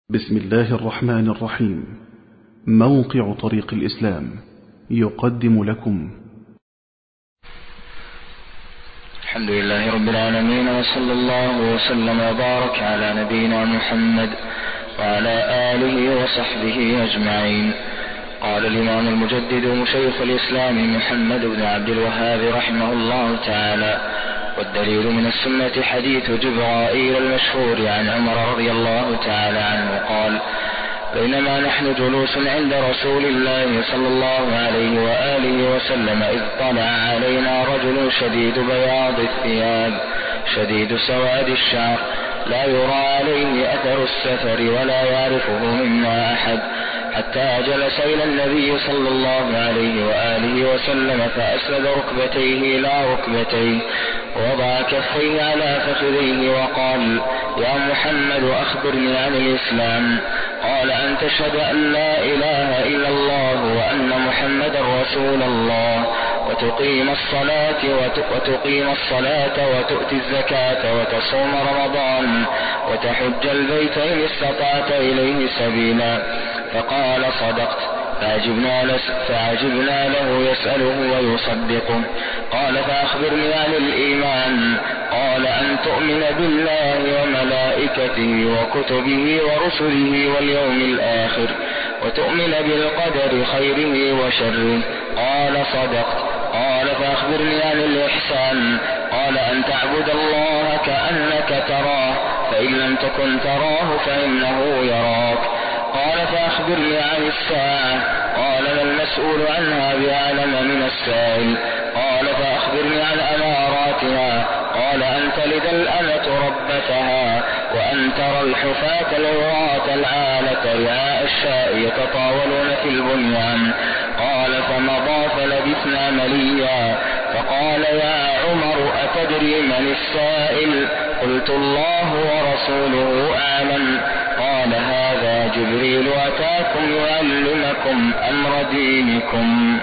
بسم الله الرحمن الرحيم. موقع طريق الإسلام يقدم لكم الحمد لله رب العالمين، وصلى الله وسلم وبارك على نبينا محمد وعلى آله وصحبه أجمعين. قال الإمام المجدد شيخ الإسلام محمد بن عبد الوهاب رحمه الله تعالى: والدليل من السنة حديث جبرائيل المشهور عن عمر رضي الله تعالى عنه قال: بينما نحن جلوس عند رسول الله صلى الله عليه وآله وسلم إذ طلع علينا رجل شديد بياض الثياب شديد سواد الشعر لا يرى عليه أثر السفر ولا يعرفه منا أحد، حتى جلس إلى النبي صلى الله عليه وآله وسلم فأسند ركبتيه إلى ركبتيه ووضع كفيه على فخذيه وقال: يا محمد أخبرني عن الإسلام. قال: أن تشهد أن لا إله إلا الله وأن محمد رسول الله وتقيم الصلاة وتؤتي الزكاة وتصوم رمضان وتحج البيت إن استطعت إليه سبيلا. فقال: صدقت. فعجبنا له يسأله ويصدقه. قال: فأخبرني عن الإيمان. قال: أن تؤمن بالله وملائكته وكتبه ورسله واليوم الآخر وتؤمن بالقدر خيره وشره. قال: صدقت. قال: فأخبرني عن الإحسان. قال: أن تعبد الله كأنك تراه فإن لم تكن تراه فإنه يراك. قال: فأخبرني عن الساعة. قال: ما المسؤول عنها بأعلم من السائل. قال: فأخبرني عن أماراتها. قال: أن تلد الأمة ربتها وأن ترى الحفاة العراة العالة رعاء الشاء يتطاولون في البنيان. قال: فمضى فلبثنا مليا. فقال: يا عمر أتدري من السائل؟ قلت: الله ورسوله أعلم. قال: هذا جبريل أتاكم يعلمكم أمر دينكم.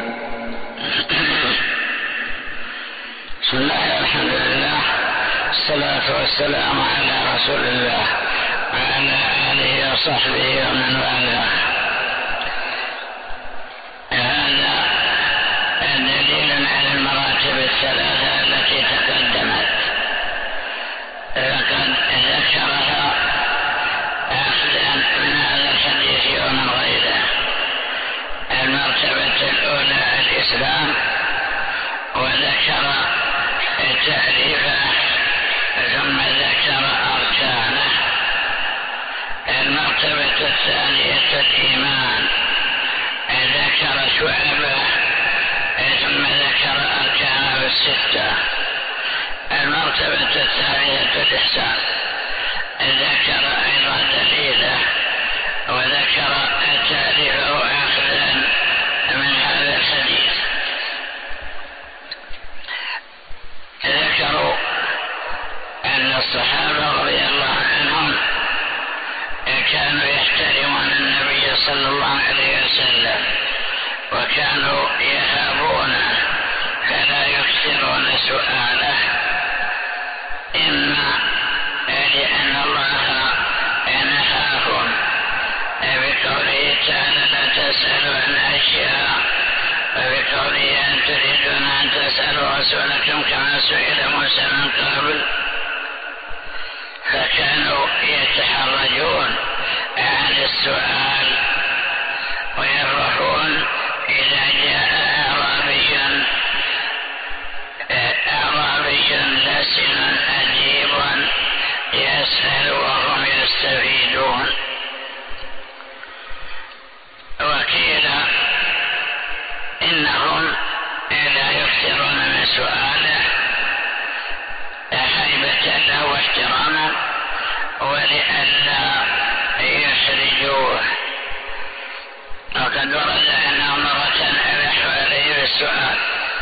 بسم الله، الحمد لله، الصلاة والسلام على رسول الله وعلى آله وصحبه ومن والاه. هذا دليل على المراتب الثلاثة التي تقدمت، لقد ذكرها أخذا من هذا الحديث ومن غيره. المرتبة الأولى الإسلام، وذكر تعريفه ثم ذكر أركانه. المرتبة الثانية الإيمان، ذكر شعبه ثم ذكر أركانه الستة. المرتبة الثالثة الإحسان، ذكر أيضا دليله وذكر تعريفه أخذا من هذا الحديث. ذكروا أن الصحابة رضي الله عنهم كانوا يحترمون النبي صلى الله عليه وسلم وكانوا يهابونه فلا يكثرون سؤاله، إما لأن الله نهاهم بقوله تعالى: لا تسألوا عن أشياء، وبقوله: أن تريدون أن تسألوا رسولكم كما سئل موسى من قبل. فكانوا يتحرجون عن السؤال ويفرحون إذا جاء أعرابي لسن أجيب يسأل وهم يستفيدون. وقيل إنهم لا يكثرون من سؤاله هيبة له واحتراما ولئلا يحرجوه. وقد ورد أنه مرة ألح عليه بالسؤال،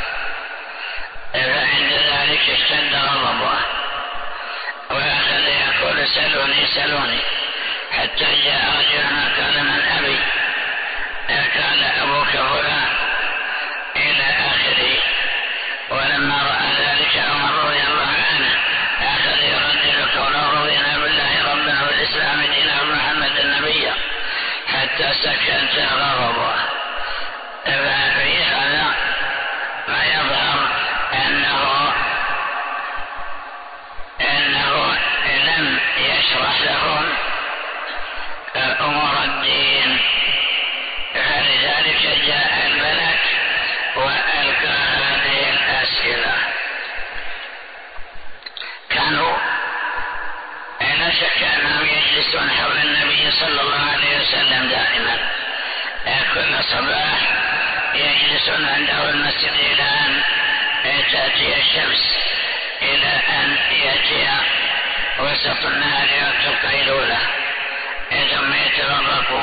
فعند ذلك اشتد غضبه وأخذ يقول: سلوني سلوني، حتى جاء رجل قال: من أبي؟ قال: أبوك فلان، إلى آخره. ولما رأى ذلك عمر رضي الله عنه أخذ يردد قوله: رضينا بالله ربنا والإسلام دينا ومحمد النبي سكت غضبه. ففي هذا ما يظهر أنه لم يشرح لهم أمور الدين، فلذلك جاء الملك وألقى هذه الأسئلة. كانوا لا شك أنهم يجلسون حول النبي صلى الله عليه وسلم دائما، كل صباح يجلسون عنده المسجد إلى أن تأتي الشمس، إلى أن يأتي وسط النهار وقت القيلولة، ثم يتفرقوا.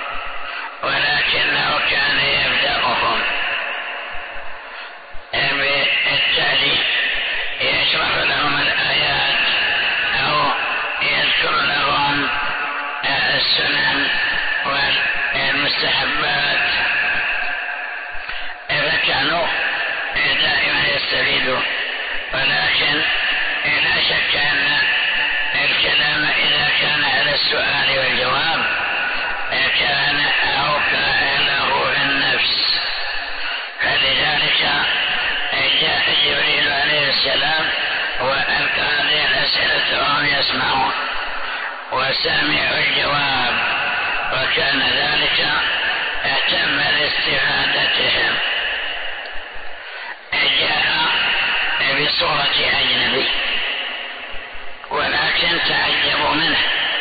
ولكنه كان يبدأهم بالتالي يشرح لهم الآيات أو يذكر لهم السنن والمستحبات، فكانوا دائما يستفيدون. ولكن لا شك أن الكلام إذا كان على السؤال والجواب كان أوقع له النفس، فلذلك جاء جبريل عليه السلام وألقى هذه الأسئلة وهم يسمعون وسمعوا الجواب، وكان ذلك أتم لاستفادتهم. جاء بصورة أجنبي ولكن تعجبوا منه.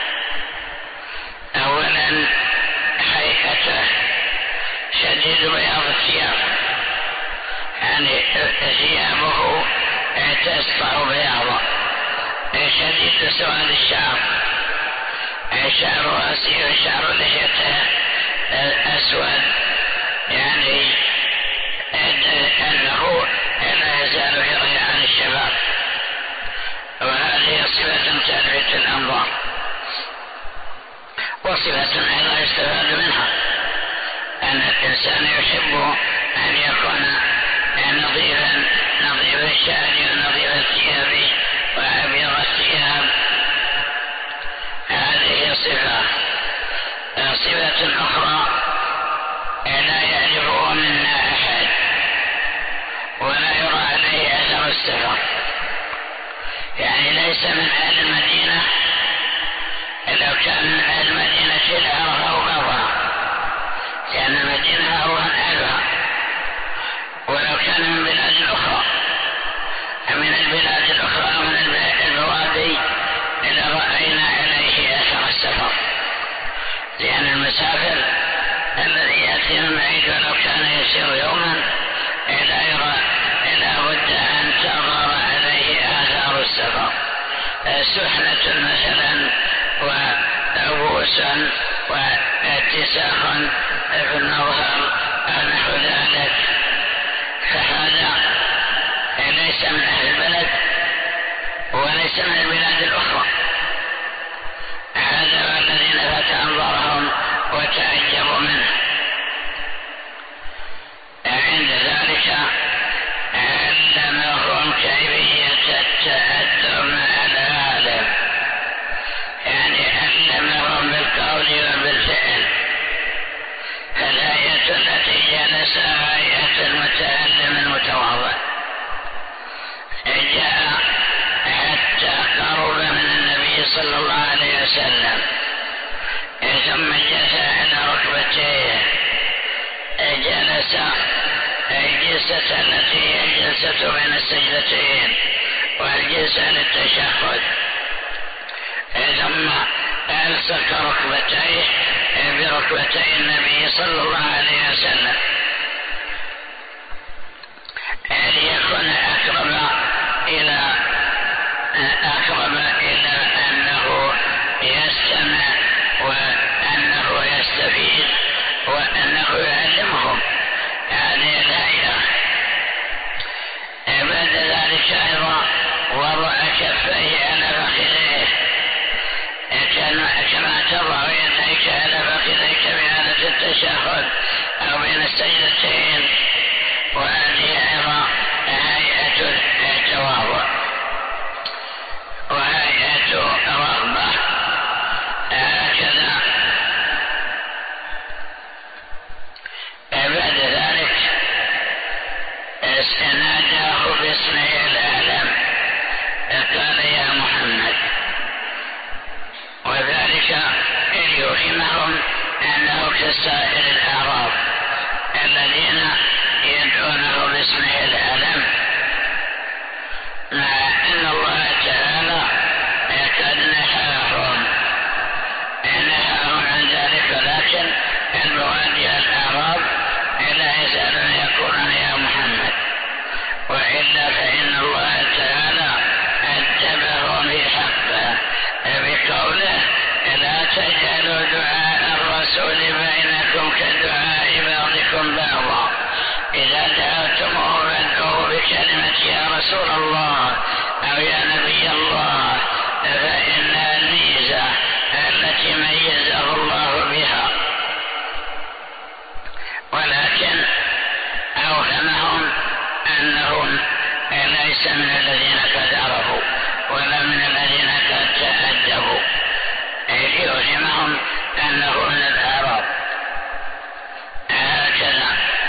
أولا هيئته شديد بياض الثياب، يعني ثيابه تسطع بياضا، شديد سواد الشعر، شعر راسه وشعر لحيته أسود، يعني أنه لا يزال في ريعان الشباب، وهذه صفة تلفت الأنظار، وصفة أيضا يستفاد منها أن الإنسان يحب أن يكون نظيف الشعر ونظيف الثياب وأبيض الثياب. هذه صفة أخرى لا يعرفه منا أحد ولا يرى عليه أثر السفر، يعني ليس من أهل المدينة. لو كان من أهل المدينة لأرضه بضع، لأن المدينة أروها أهلها. ولو كان من بلاد الأخرى من البوادي لرأينا عليه أثر السفر، لأن المسافر الذي يأتي من بعيد ولو كان يسير يوما لا بد أن تظهر عليه آثار السفر، سحنة مثلا وأبوس واتساخ في المظهر أو نحو ذلك. فهذا ليس من أهل البلد وليس من البلاد الأخرى. هذا هو الذي لفت أنظارهم وتعجبوا منه. عند ذلك علمهم كيفية التأدب مع العالم، يعني علمهم بالقول وبالفعل. فالهيئة التي جلسها هيئة المتعلم المتواضع، جاء حتى قرب من النبي صلى الله عليه وسلم، ثم جلس على ركبتيه، جلس الجلسة التي هي الجلسة بين السجدتين والجلسة للتشهد، ثم ألصق ركبتيه بركبتي النبي صلى الله عليه وسلم ليكون أقرب إلى أنه يستمع وأنه يستفيد وأنه يعلمهم هذه الهيئة. بعد ذلك أيضا وضع كفيه على فخذيه، كما تضع يديك على فخذيك بحالة التشهد أو بين السجدتين، وهذه أيضا هيئة التواضع وهيئة الرغبة. هكذا رسول الله أو يا نبي الله، فإن الميزة التي ميزه الله بها، ولكن أوهمهم أنهم ليس من الذين قد عرفوا ولا من الذين قد تأدبوا، ليوهمهم أنه من الأعراب. هكذا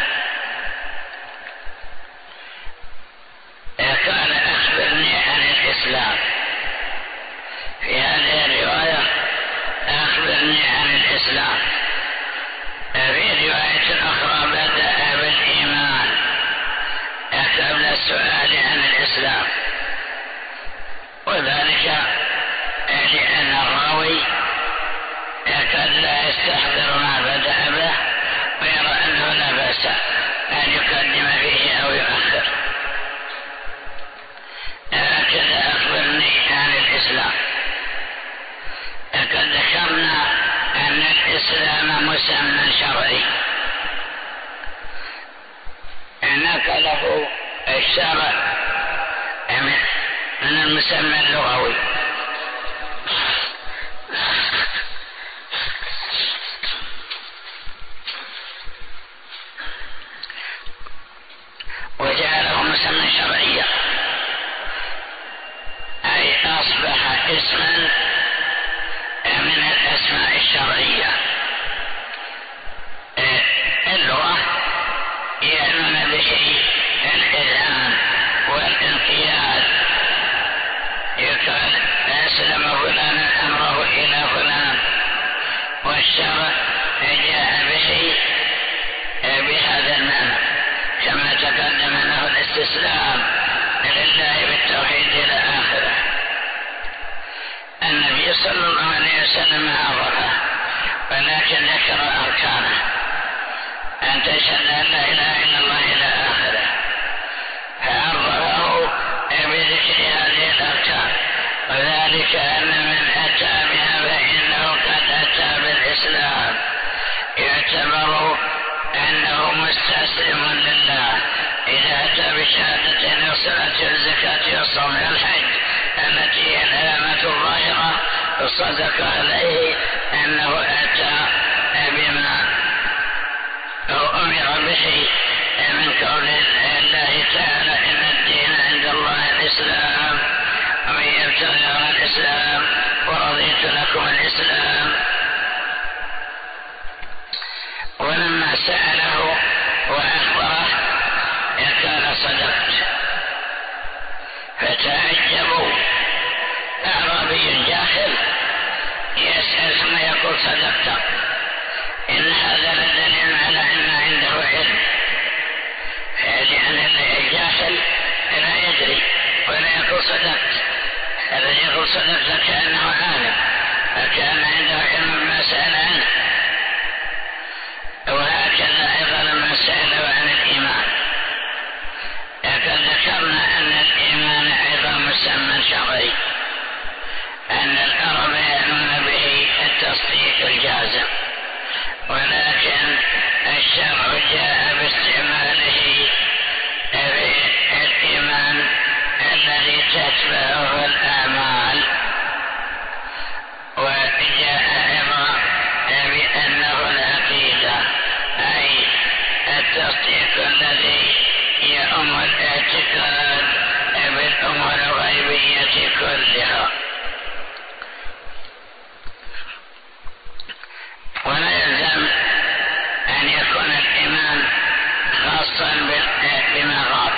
قال أخبرني عن الإسلام. في هذه الرواية أخبرني عن الإسلام. في رواية أخرى بدأ بالإيمان قبل السؤال عن الإسلام، وذلك لأن الراوي قد لا يستحضر ما بدأ به ويرى أنه لا بأس أن يقدم فيه أو يؤخر. هكذا أخبرني عن الإسلام. لقد ذكرنا أن الإسلام مسمى شرعي نقله الشرع من المسمى اللغوي، وجعله مسمى شرعيا، أي أصبح اسما من الأسماء الشرعية. اللغة يعنون به الإذعان والانقياد، يقال أسلم فلان أمره إلى فلان، والشرع جاء به بهذا المعنى، كما تقدم له الاستسلام لله بالتوحيد إلى آخره. النبي صلى الله عليه وسلم عرفه، ولكن ذكر أركانه، أن تشهد أن لا إله إلا الله إلى آخره، فعرفه بذكر هذه الأركان، وذلك أن من أتى بها فإنه قد أتى بالإسلام، يعتبر أنه مستسلم لله. إذا أتى بشهادة والصلاة والزكاة والصوم والحج التي هي العلامات الظاهرة، فصدق عليه أنه أتى بما أمر به من قول الله تعالى: إن الدين عند الله الإسلام، ومن يبتغي غير الإسلام ورضيت لكم الإسلام. ولما سأله وأخبره قال: صدقت. فتعجبوا. أعرابي جاهل يسأل ثم يقول: صدقت. إن هذا لدليل على أن عنده علم، لأن الجاهل لا يدري ولا يقول صدقت. الذي يقول صدقت كأنه عالم، فكان عنده علم بما سأل عنه. وهكذا أيضا لما سألوا عن الإيمان، لقد ذكرنا أن الإيمان أيضا مسمى شرعي، أن العرب يعنون به التصديق الجازم، ولكن الشرع جاء باستعماله الإيمان الذي تتبعه الأعمال، وجاء أيضا بأنه العقيدة، أي التصديق الذي يؤم الاعتقاد بالأمور الغيبية كلها. ولا يلزم أن يكون الإيمان خاصا بما غاب،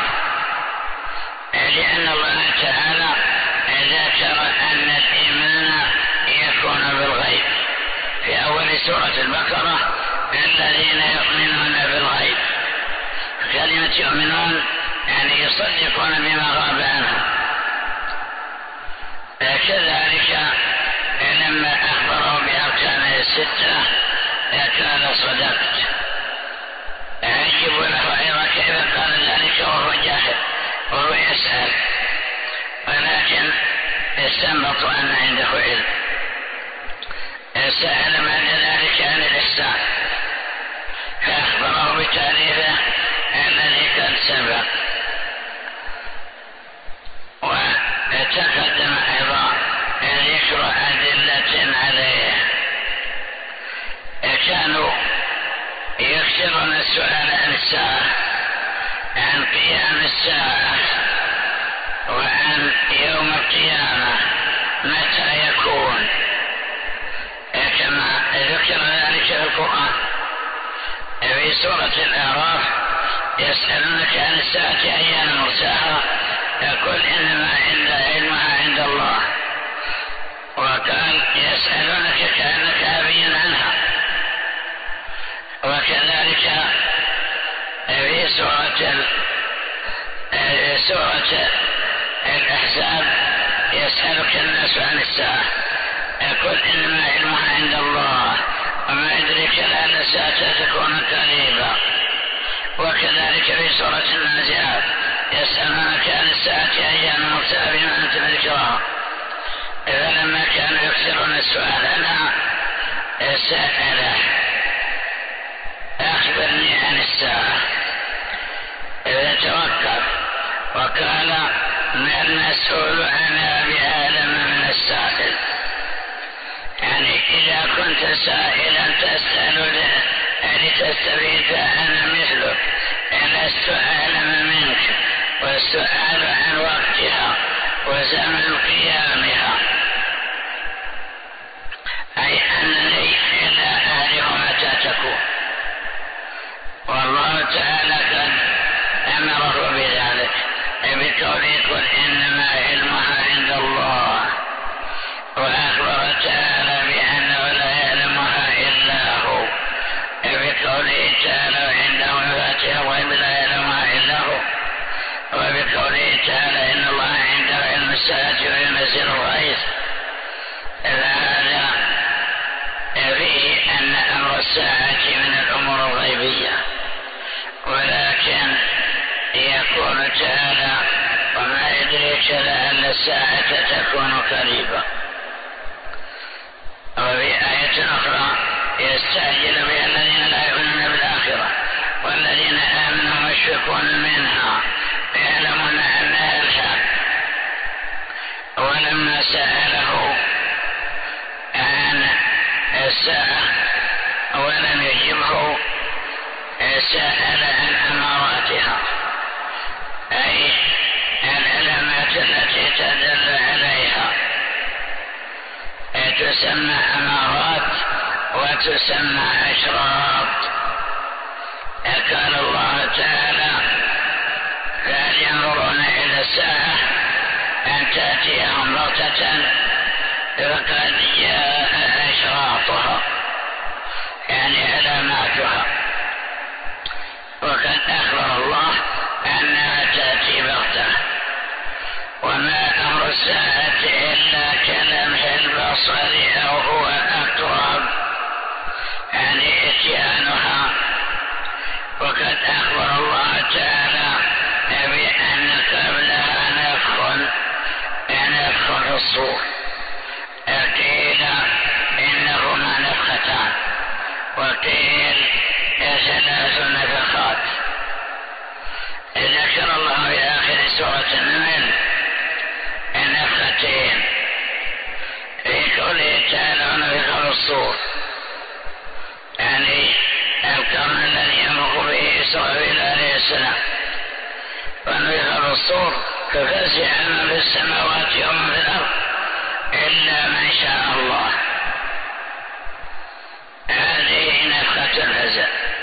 لأن الله تعالى ذكر أن الإيمان يكون بالغيب في أول سورة البقرة: الذين يؤمنون بالغيب. كلمة يؤمنون يعني يصدقون بما غاب عنهم. كذلك لما أخبروا بأركانه الستة قال: صدقت. عجبوا له أيضا كيف قال ذلك وهو جاهل وهو يسأل، ولكن استنبطوا أن عنده علم. سأل بعد ذلك عن الإحسان، فأخبره بتعريفه الذي قد سبق. كانوا يكثرون السؤال عن الساعة، عن قيام الساعة وعن يوم القيامة متى يكون، كما ذكر ذلك في القرآن في سورة الأعراف: يسألونك عن الساعة أيان مرساها يقول إنما علمها عند الله. وقال: يسألونك كأنك عفي عنها. وكذلك في سورة الأحزاب: يسألك الناس عن الساعة يقول إنما علمها عند الله وما يدريك لأن الساعة تكون قريبا. وكذلك في سورة النازعات: يسألونك عن الساعة أيان مرساها بما أنت من ذكرها. فلما كانوا يكثرون السؤال عنها سأله: أخبرني عن الساعة. توقف وقال: ما المسؤول عنها بأعلم من السائل. يعني إذا كنت سائلا تسأل لتستفيد أنا مثلك، لست أعلم منك، والسؤال عن وقتها وزمن قيامها، أي أنني لا أعرف متى تكون. والله تعالى قد أمره بذلك بقوله: قل إنما علمها عند الله. وأخبر تعالى بأنه لا يعلمها إلا هو بقوله تعالى: عنده مفاتيح الغيب لا يعلمها إلا هو. وبقوله تعالى: إن الله عنده علم الساعة وينزل الغيث. فهذا فيه أن أمر الساعة من الأمور الغيبية، ولكن يقول تعالى: وما يدريك لأن الساعة تكون قريبا. وفي آية أخرى: يستعجل بها الذين لا يؤمنون بالآخرة والذين آمنوا مشفقون منها يعلمون أنها الحق. ولما سأله عن الساعة ولم يجبه سأل عن أماراتها، أي العلامات التي تدل عليها. تسمى أمارات وتسمى أشراط. قال الله تعالى: فهل ينظرون إلى الساعة أن تأتيهم بغتة فقد جاء أشراطها، يعني علاماتها. وقد أخبر الله أنها تأتي بغتة. وما أمر الساعة إلا كلمح البصر أو هو أقرب، يعني إتيانها. وقد أخبر الله تعالى بأن قبلها نفخ في الصور. قيل إنهما نفختان، وقيل 3 نفخات. ذكر الله في آخر سورة النمل نفختين في قوله تعالى: ونفخ في الصور، يعني القرن الذي ينفخ به إسرائيل عليه السلام. ونفخ في الصور ففزع من في السماوات ومن في الأرض إلا من شاء الله. هذه نفخة الفزع.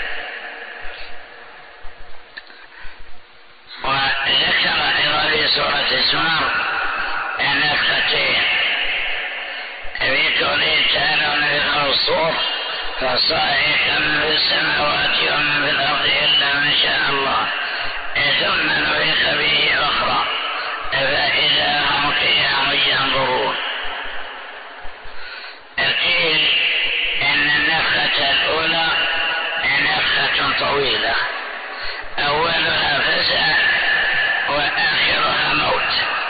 وذكر أيضا في سورة الزمر نفختين في قوله تعالى: ونفخ في الصور فصائق من في السماوات ومن في الأرض إلا من شاء الله، ثم نفخ به أخرى فإذا هم قيام ينظرون. قيل إن النفخة الأولى نفخة طويلة، أولها فزع وآخرها موت.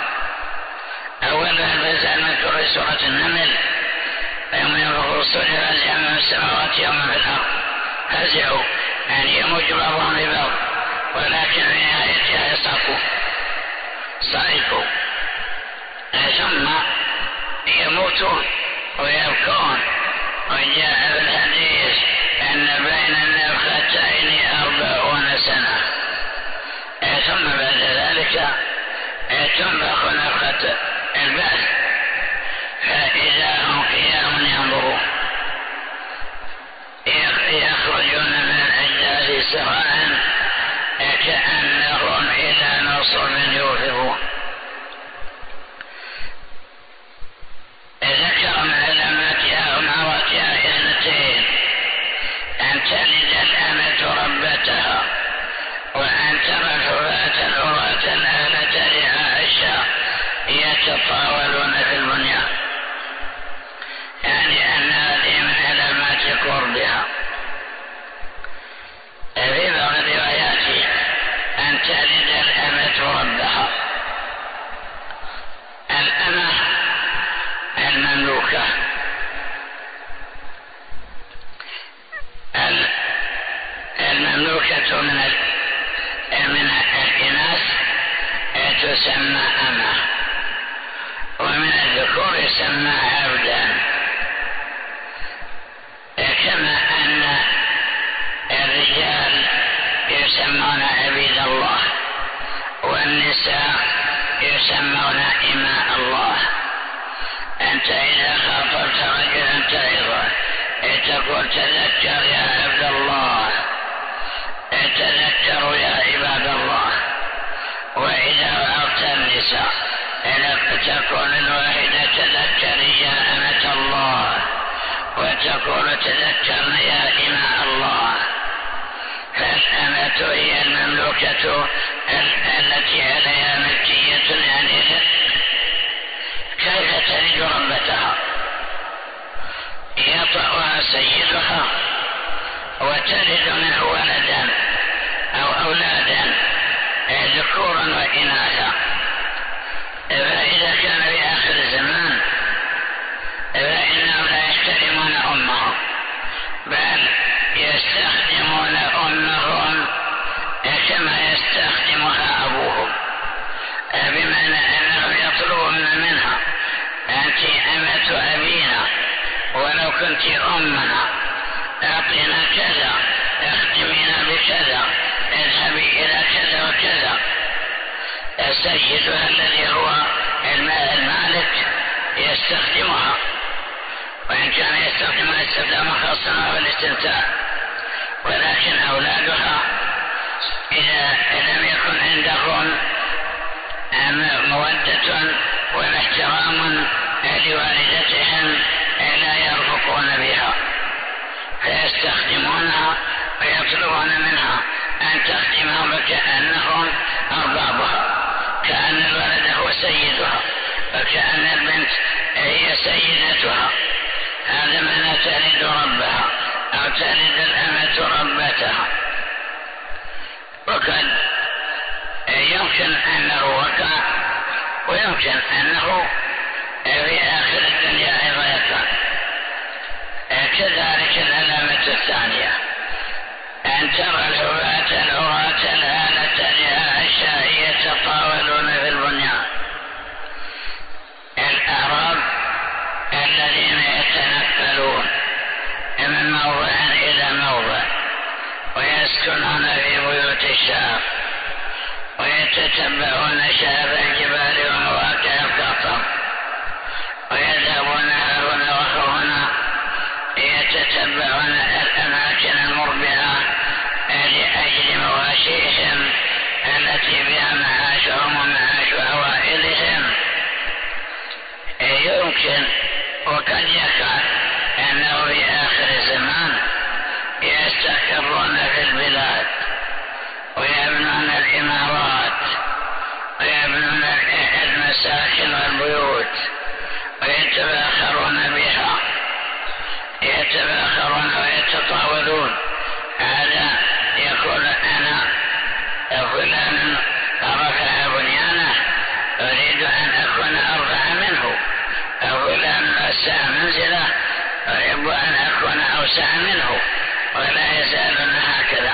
أولها الفزع نذكر في سورة النمل: يوم ينفخ في الصور فزع من في السماوات ومن في الأرض. فزعوا يعني يموج بعضهم ببعض، ولكن في نهايتها صعقوا ثم يموتون ويبكون. وجاء في الحديث صوم يوفقون. ذكر من علاماتها ومعراتها اثنتين: أن تلد الأمة ربتها، وأن ترى الحفاة العراة الآلة رعاء يتطاولون في البنيان، يعني أن هذه من علامات قربها. في بعض الروايات أن تلد الأمة ربها. الأمة المملوكة، المملوكة من الإناث تسمى أمة، ومن الذكور يسمى عبدا، كما أن الرجال يسمون عبيد الله والنساء يسمون إماء الله. أنت إذا خاطبت رجلا تعظه تقول: تذكر يا عبد الله، تذكروا يا عباد الله. وإذا وعظت النساء تقول الواحدة: تذكري يا أمة الله، وتقول: تذكرن يا إماء الله. فالأمة هي المملوكة التي عليها ملكية، يعني كيف تلد ربتها؟ يطأها سيدها وتلد منه ولدا أو أولادا ذكورا وإناثا. فإذا كان في آخر الزمان فإنهم لا يحترمون أمهم، بل يستخدمون أمهم كما يستخدمها أبوهم، بمعنى أنهم يطلبون منها: أنت أمة أبينا، ولو كنت أمنا أعطينا كذا، اخدمينا بكذا، اذهبي إلى كذا وكذا. سيدها الذي هو المالك يستخدمها، وإن كان يستخدمها استخداما خاصا والاستمتاع. ولكن أولادها إذا لم يكن عندهم مودة ولا احترام لوالدتهم لا يرفقون بها، فيستخدمونها ويطلبون منها أن تخدمهم وكأنهم أربابها، كأن الولد هو سيدها وكأن البنت هي سيدتها. هذا معنى تلد ربها أو تلد الأمة ربتها. وقد يمكن أنه وقع، ويمكن أنه في آخر الدنيا أيضا يقع. كذلك العلامة الثانية: أن ترى الحفاة العراة الآلة رعاء يتطاولون في البنيان. الأعراب الذين يتنقلون من موضع إلى موضع ويسكنون في بيوت الشعب ويتتبعون شعب الجبال ومواقع القطر، ويذهبون هنا وهنا يتتبعون الأماكن المربعة لأجل مواشيهم التي بها معاشهم ومعاش عوائلهم. يمكن وقد يقع أنه في آخر الزمان يستقرون في البلاد ويبنون الإمارات ويبنون المساكن والبيوت ويتباخرون بها، يتباخرون ويتطاولون. هذا يقول: أنا فلان رفع بنيانه أريد أن أكون أرفع منه، أو فلان وسع منزله أحب أن أكون أوسع منه، ولا يزالون هكذا.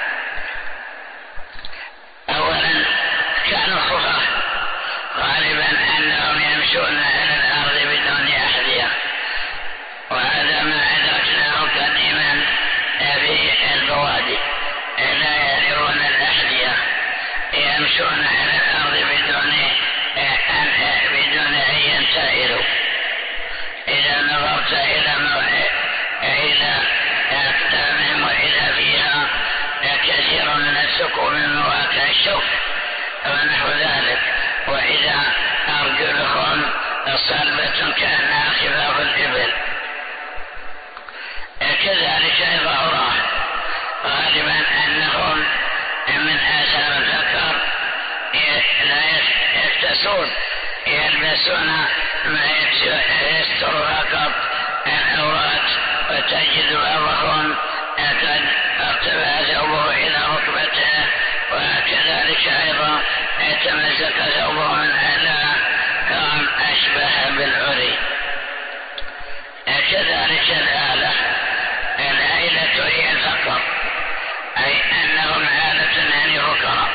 أولا كانوا خفاة، غالبا أنهم يمشون على الأرض بدون أحذية، وهذا ما أدركناه قديما في البوادي، لا يعرفون الأحذية، يمشون على الأرض بدون أن ينتهروا. إذا نظرت إلى أقدامهم وإذا فيها كثير من الثقوب من مواقع الشوك، ونحو ذلك. وإذا أرجلهم صلبة كأنها خفاف الإبل. كذلك أيضا أراه غالبا أنهم من آثار الذكر لا يكتسون، يلبسون ما يستر فقط العورات، وتجد بعضهم قد ارتفع ثوبه إلى ركبته، وكذلك أيضا يتمزق ثوبه من أعلى كان أشبه بالعري. كذلك الآلة هي الفقر، أي أنهم عالة يعني فقراء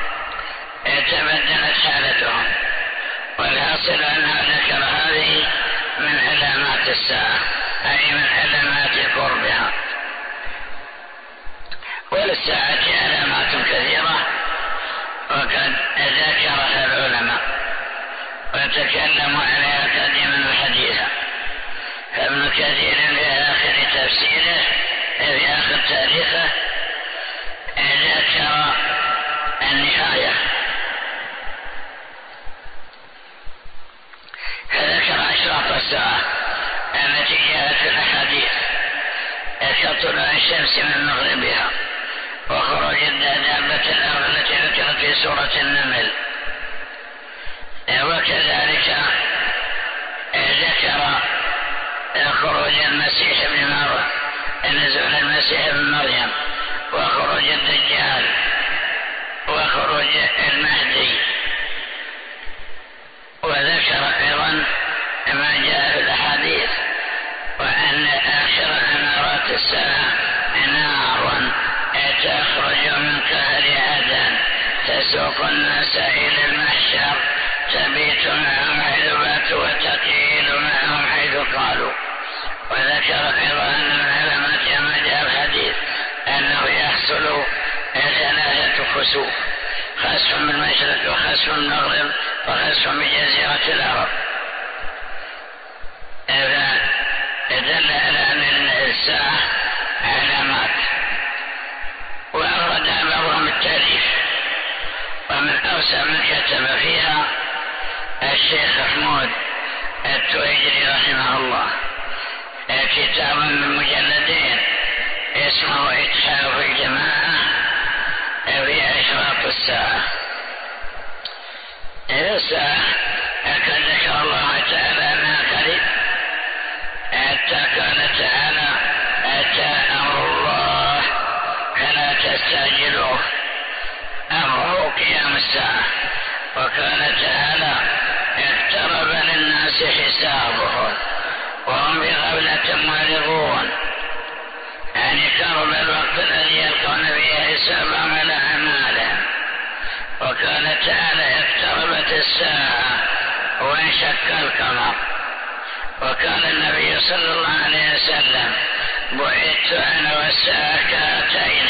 تبدلت حالتهم. والحاصل أنه ذكر هذه من علامات الساعة، أي من علامات قربها. وللساعة علامات كثيرة وقد ذكرها العلماء وتكلموا عليها قديما وحديثا. فابن كثير في آخر تفسيره في آخر تاريخه ذكر النهاية، فذكر أشراط الساعة التي جاءت في الأحاديث كطلوع الشمس من مغربها، وخروج دابة الأرض التي ذكرت في سورة النمل. وكذلك ذكر خروج المسيح ابن مريم، نزول المسيح ابن مريم، وخروج الدجال، وخروج المهدي. وذكر أيضا ما جاء في الأحاديث، وأن آخر أمارات الساعة نار تخرج من قعر عدن تسوق الناس إلى المحشر، تبيت معهم حيث باتوا وتقيل معهم حيث قالوا. وذكر أيضا أن من علامات ما جاء الحديث أنه يحصل 3 خسوف: خسف من المشرق، وخسف من المغرب، وخسف من جزيرة العرب. دل على أن الساعة علامات. وأورد بعضهم التاريخ، ومن أوسع من كتب فيها الشيخ محمود التويجري رحمه الله كتابا من مجلدين اسمه إتحاف الجماعة في أشراط الساعة. الساعة قد ذكر الله تعالى أنها قريب، حتى قال تعالى: أتى أمر الله فلا تستعجلوه، أمره قيام الساعة. وقال تعالى: اقترب للناس حسابهم وهم بغفلة معرضون، يعني قرب الوقت الذي يلقون فيه حسابهم على أعمالهم. وقال تعالى: اقتربت الساعة وانشق القمر. وقال النبي صلى الله عليه وسلم: بعثت أنا والساعة كهاتين،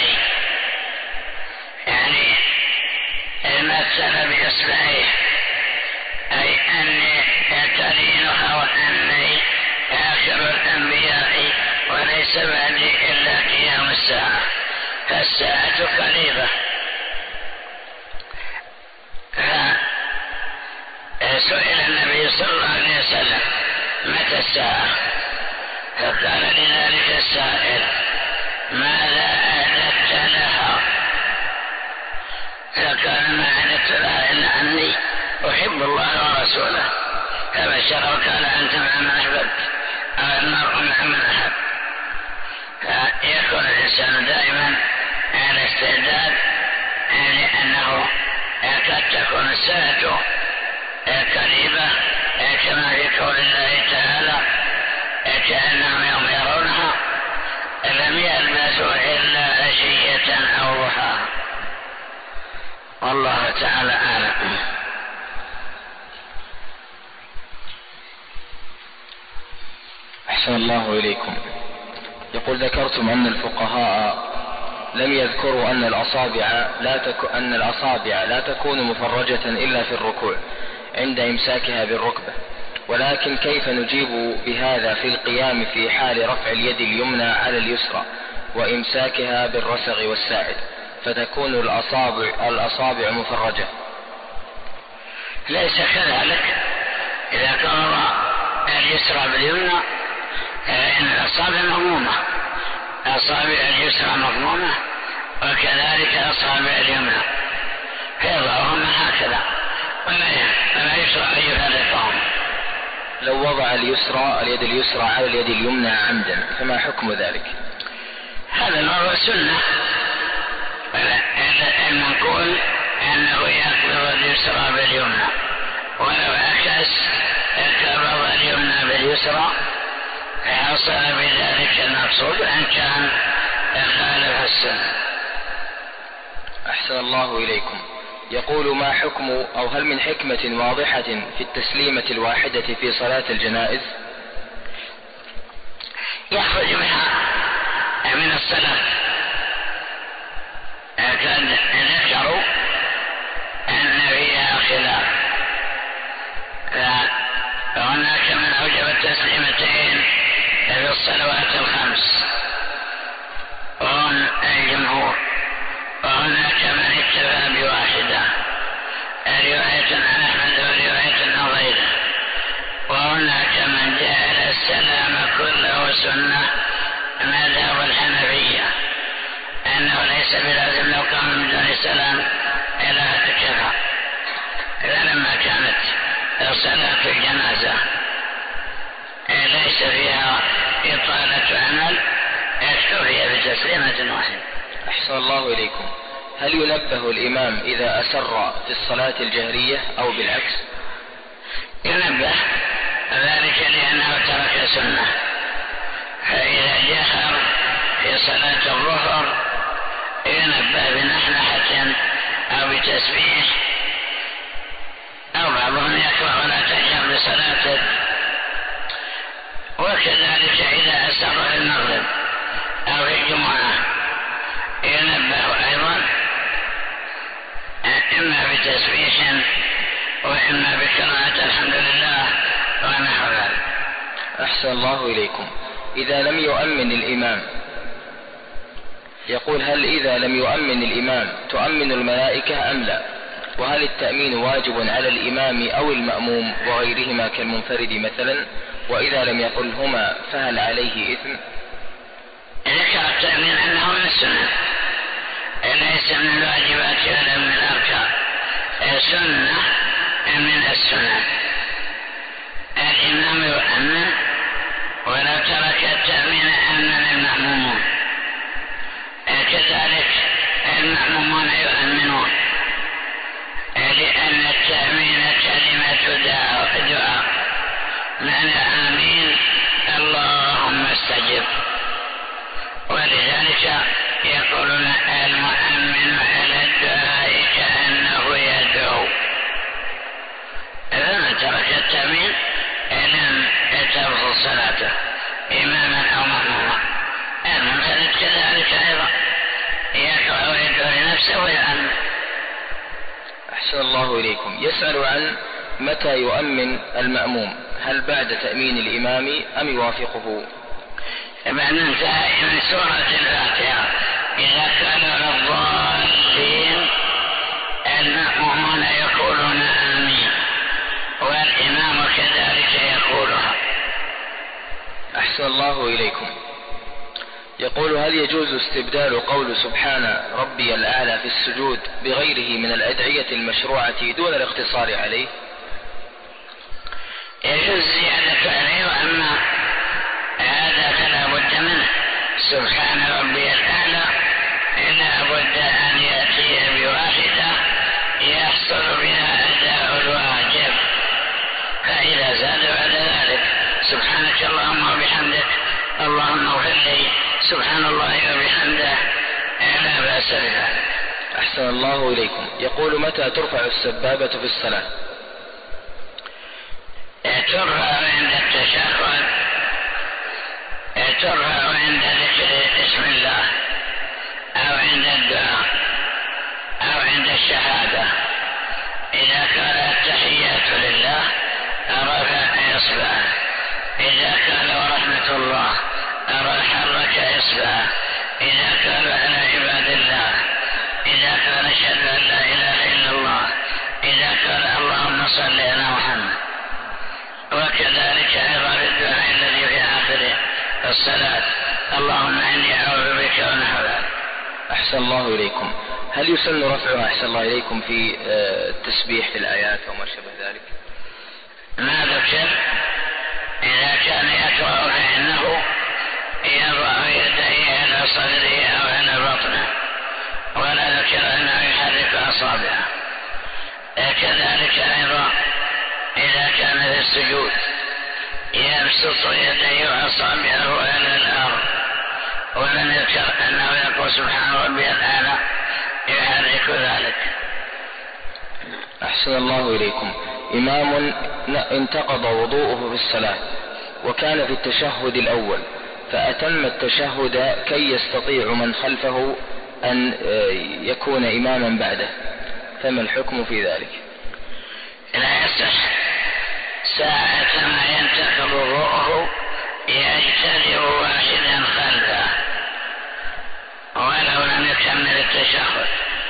يعني مثل بإصبعيه، أي أني قرينها وأني آخر الأنبياء وليس بعدي إلا قيام الساعة، فالساعة قريبة. فسئل النبي صلى الله عليه وسلم: متى الساعة؟ فقال لذلك السائل: ماذا أعددت لها؟ فقال: ما أعددت لها إلا أني أحب الله ورسوله. فبشر وقال: أنت مع من أحببت، أو المرء مع من أحب. فيكون الإنسان دائما على استعداد، لأنه قد تكون الساعة قريبة، كما في قول الله تعالى: كأنهم يوم يرونها لم يلبثوا إلا عشية أو ضحاها. والله تعالى أعلم. أحسن الله إليكم. يقول: ذكرتم أن الفقهاء لم يذكروا أن الأصابع لا تكون مفرجة إلا في الركوع عند إمساكها بالركبة، ولكن كيف نجيب بهذا في القيام في حال رفع اليد اليمنى على اليسرى وإمساكها بالرسغ والساعد فتكون الأصابع مفرجة؟ ليس كذلك. إذا قبض اليسرى باليمنى إن الأصابع مضمومة، أصابع اليسرى مضمومة وكذلك أصابع اليمنى، فيضعهم هكذا ولا يشرع أن يفرقهم. لو وضع اليد اليسرى على اليد اليمنى عمدا فما حكم ذلك؟ هذا الوضع سنة. المنقول أنه يقبض اليسرى باليمنى، ولو عكس قبض اليمنى باليسرى حصل بذلك المقصود أن كان خالف السنة. أحسن الله إليكم. يقول ما حكم أو هل من حكمة واضحة في التسليمة الواحدة في صلاة الجنائز؟ يخرج منها من السلف كان ذكروا أن فيها خلاف، فهناك من أوجب التسليمتين في الصلوات الخمس وهم الجمهور، وهناك من اكتفى بواحدة رواية عن أحمد ورواية عن غيره، وهناك من جعل السلام كله سنة مذهب الحنفية، أنه ليس بلازم لو كان من دون السلام إلى كفى. إذا لما كانت صلاة الجنازة ليس فيها إطالة عمل اكتفي بتسليمة واحدة. أحسن الله إليكم. هل ينبه الإمام إذا أسر في الصلاة الجهرية أو بالعكس؟ ينبه، ذلك لأنه ترك سنة، فإذا جهر في صلاة الظهر ينبه بنحنحة أو بتسبيح، أو بعضهم يقرأ ولا تجهر بصلاته. وكذلك إذا أسر في المغرب أو في الجمعة ينبه أيضا، إما بتسبيح وإما بقراءة الحمد لله ونحو ذلك. أحسن الله إليكم. إذا لم يؤمن الإمام، يقول هل إذا لم يؤمن الإمام تؤمن الملائكة أم لا؟ وهل التأمين واجب على الإمام أو المأموم وغيرهما كالمنفرد مثلا؟ وإذا لم يقلهما فهل عليه إثم؟ ذكر التأمين أنه من السنة، ليس من الواجبات ولا من الأركان، سنة من السنة. الإمام يؤمن، ولو ترك التأمين أمن المأمومون، كذلك المأمومون يؤمنون، لأن التأمين كلمة دعاء، معنى آمين اللهم استجب، ولذلك يقولون المؤمن على الدعاء كأنه يدعو. إذا من ترك التأمين لم تبطل صلاته إماما أو مأموما. المنفرد كذلك أيضا يقرأ ويدعو لنفسه ويأمن. أحسن الله إليكم. يسأل عن متى يؤمن المأموم، هل بعد تأمين الإمام أم يوافقه؟ بعد انتهاء من سورة الفاتحة. إذا كانوا الضالين المأمومون يقولون آمين، والإمام كذلك يقولها. أحسن الله إليكم. يقول هل يجوز استبدال قول سبحان ربي الأعلى في السجود بغيره من الأدعية المشروعة دون الاقتصار عليه؟ يجوز زيادة عليه، وأما هذا فلا بد منه. سبحان ربي الأعلى لا بد أن يأتي بواحدة يحصل بها أداء الواجب، فإذا زاد بعد ذلك سبحانك اللهم وبحمدك اللهم اغفر لي سبحان الله وبحمده لا بأس بذلك. أحسن الله إليكم. يقول متى ترفع السبابة في الصلاة؟ ترفع عند التشهد، ترفع عند ذكر اسم الله، أو عند الدعاء، أو عند الشهادة. إذا كان التحيات لله رفع إصبعه، إذا كان ورحمة الله حرك إصبعه، إذا كان على عباد الله، إذا كان أشهد أن لا إله إلا الله، إذا كان اللهم صل الصلاة، اللهم إني أعوذ بك ونحو ذلك. أحسن الله إليكم. هل يسن رفعها أحسن الله إليكم في التسبيح في الآيات أو ما شابه ذلك؟ ما ذكر. إذا كان يقرأ فإنه يضع يديه على صدره أو على بطنه، ولا ذكر أنه يحرك أصابعه. كذلك أيضا إذا كان في السجود يبسط يديه وأصابعه على الأرض، ولم يذكر أنه يقول سبحان ربي الأعلى يحرك ذلك. أحسن الله إليكم. إمام انتقض وضوءه في الصلاة وكان في التشهد الأول، فأتم التشهد كي يستطيع من خلفه أن يكون إماما بعده، فما الحكم في ذلك؟ لا يصح. ساعة ما ينتقض وضوءه يجتذب واحدا خلفه ولو لم يكمل التشهد،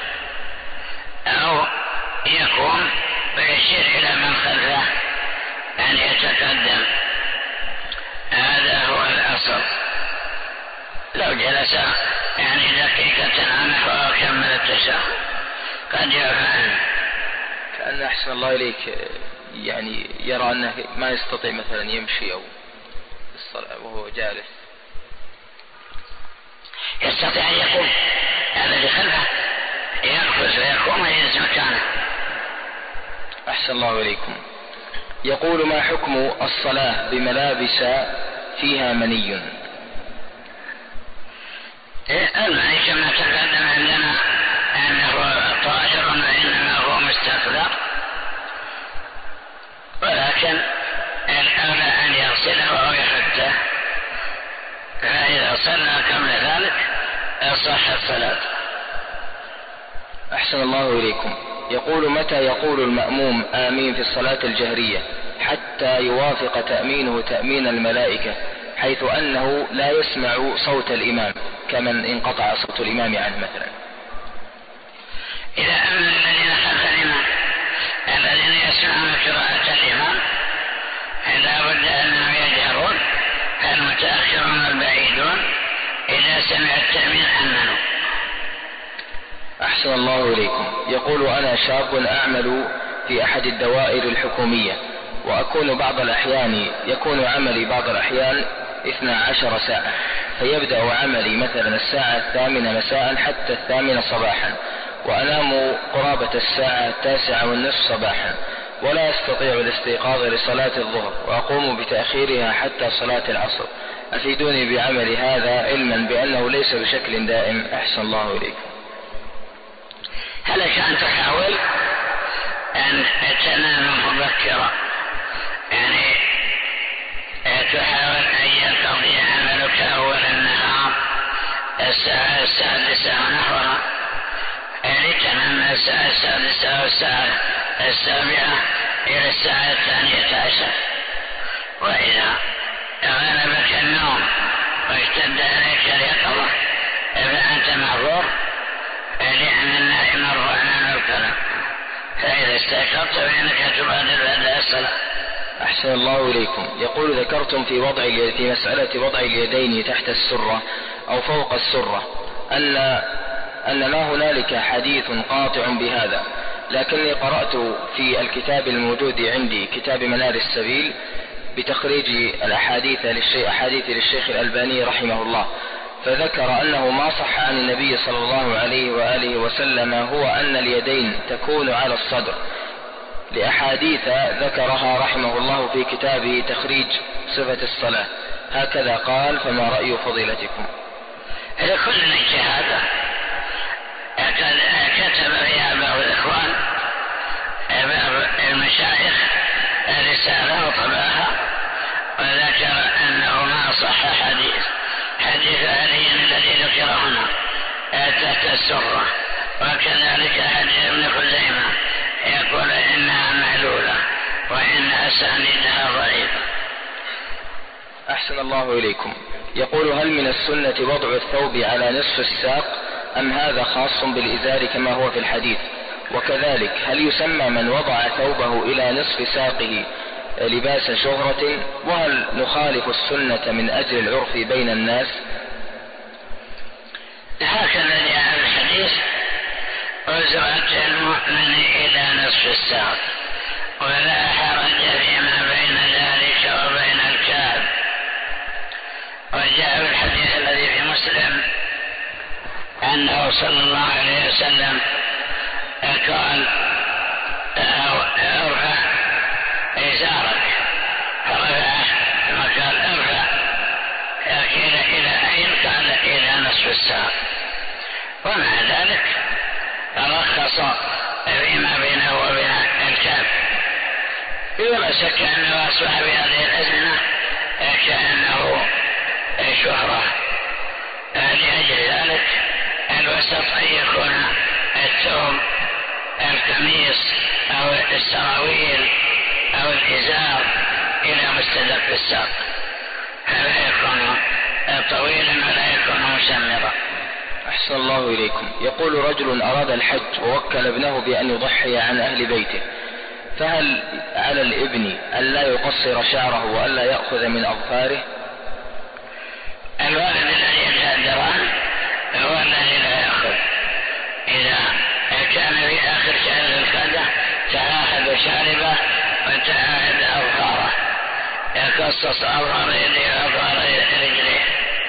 أو يكون ويشير إلى من خلفه أن يتقدم. هذا هو الأصل. لو جلس دقيقة عنه وكمل التشهد قد يفعل. كأن أحسن الله إليك يرى أنه ما يستطيع مثلا يمشي أو الصلاة وهو جالس. يستطيع أن يقوم، الذي خلفه يقفز ويقوم ويجلس مكانه. أحسن الله إليكم. يقول: ما حكم الصلاة بملابس فيها مني؟ المني كما تقدم عندنا أنه طاهر وإنما هو مستقذر، ولكن الأولى أن يغسله أو يحته، فإذا صلى قبل ذلك صحت الصلاة. أحسن الله إليكم. يقول: متى يقول المأموم آمين في الصلاة الجهرية حتى يوافق تأمينه تأمين الملائكة، حيث أنه لا يسمع صوت الإمام كمن انقطع صوت الإمام عنه مثلا؟ إذا أمن الذين خلف الإمام الذين يسمعون قراءة الإمام لا بد أنهم يجهرون، المتأخرون البعيدون إذا سمع التأمين أمنوا. أحسن الله إليكم. يقول: أنا شاب أعمل في أحد الدوائر الحكومية، وأكون بعض الأحيان يكون عملي بعض الأحيان 12 ساعة، فيبدأ عملي مثلا الساعة 8 مساء حتى 8 صباحا، وأنام قرابة الساعة 9:30 صباحا، ولا أستطيع الاستيقاظ لصلاة الظهر، وأقوم بتأخيرها حتى صلاة العصر. أفيدوني بعمل هذا علما بأنه ليس بشكل دائم. أحسن الله إليكم. هلك أن تحاول أن تنام مبكرا، تحاول أن يقضي عملك أول النهار الساعة 6 ونحوها، تنام الساعة 6 والساعة 7 إلى الساعة 12. وإذا غلبك النوم واشتد عليك اليقظة فأنت معذور، لأن النائم مرفوع عنه الكلام، فإذا استيقظت فإنك تبادر بعد الصلاة. أحسن الله إليكم. يقول: ذكرتم في مسألة وضع اليدين تحت السرة أو فوق السرة أن ما هنالك حديث قاطع بهذا، لكني قرأت في الكتاب الموجود عندي كتاب منار السبيل بتخريج الأحاديث للشيخ الألباني رحمه الله، فذكر أنه ما صح عن النبي صلى الله عليه وآله وسلم هو أن اليدين تكون على الصدر، لأحاديث ذكرها رحمه الله في كتابه تخريج صفة الصلاة. هكذا قال، فما رأي فضيلتكم؟ هذا كل اجتهاد. كتب فيها بعض الإخوان بعض المشايخ رسالة وطبعها وذكر أنه ما صح حديث علي الذي ذكر هنا تحت السرة، وكذلك حديث ابن خزيمة يقول إنها معلولة وإن أسانيدها ضعيفة. أحسن الله إليكم. يقول: هل من السنة وضع الثوب على نصف الساق أم هذا خاص بالإزار كما هو في الحديث؟ وكذلك هل يسمى من وضع ثوبه إلى نصف ساقه لباس شهرة؟ وهل نخالف السنة من أجل العرف بين الناس؟ هكذا جاء الحديث: أزرة المؤمن إلى نصف الساق ولا حرج فيما بين ذلك وبين الكعب. وجاء الحديث الذي في مسلم أنه صلى الله عليه وسلم قال: ارفع إزارك، فرفعه ثم قال: ارفع إلى أين؟ قال: إلى نصف الساق. ومع ذلك رخص فيما بينه وبين الكعب. ولا شك أنه أصبح بهذه الأزمنة كأنه شهرة. لأجل ذلك الوسط أن يكون الثوب، القميص أو السراويل أو الإزار إلى مستدق الساق، فلا يكون طويلا ولا يكون مشمرا. أحسن الله إليكم. يقول: رجل أراد الحج ووكل ابنه بأن يضحي عن أهل بيته، فهل على الابن أن لا يقصر شعره وأن لا يأخذ من أظفاره؟ الوالد الذي يدفع الدراهم هو الذي لا يأخذ. إذا كان في آخر شهر ذي القعدة تعاهد شاربه وتعاهد أظفاره، يقصص أظفار يديه وأظفار رجليه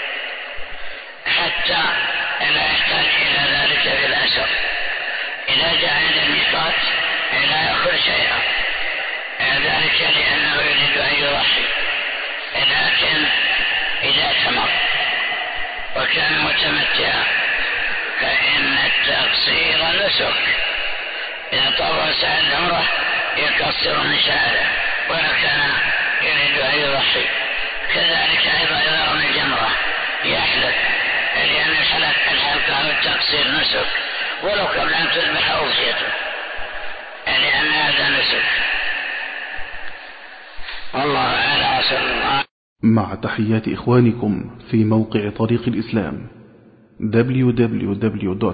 حتى لا يحتاج إلى ذلك في الأشهر. إذا جاء عند الميقات لا يأخذ شيئا، ذلك لأنه يريد أن يضحي. لكن إذا تمر وكان متمتعا فإن التقصير نسك. إذا طول ساعة العمرة يقصر من شعره ولو كان يريد أن يضحي. كذلك أيضا إذا رمى الجمرة يحلق، لأن الحلقة والتقصير نسك ولو قبل أن تذبح أضحيته، لأن هذا نسك. والله أعلم. وصلى الله. مع تحيات إخوانكم في موقع طريق الإسلام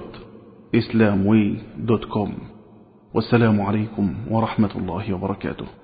www.islamway.com. والسلام عليكم ورحمة الله وبركاته.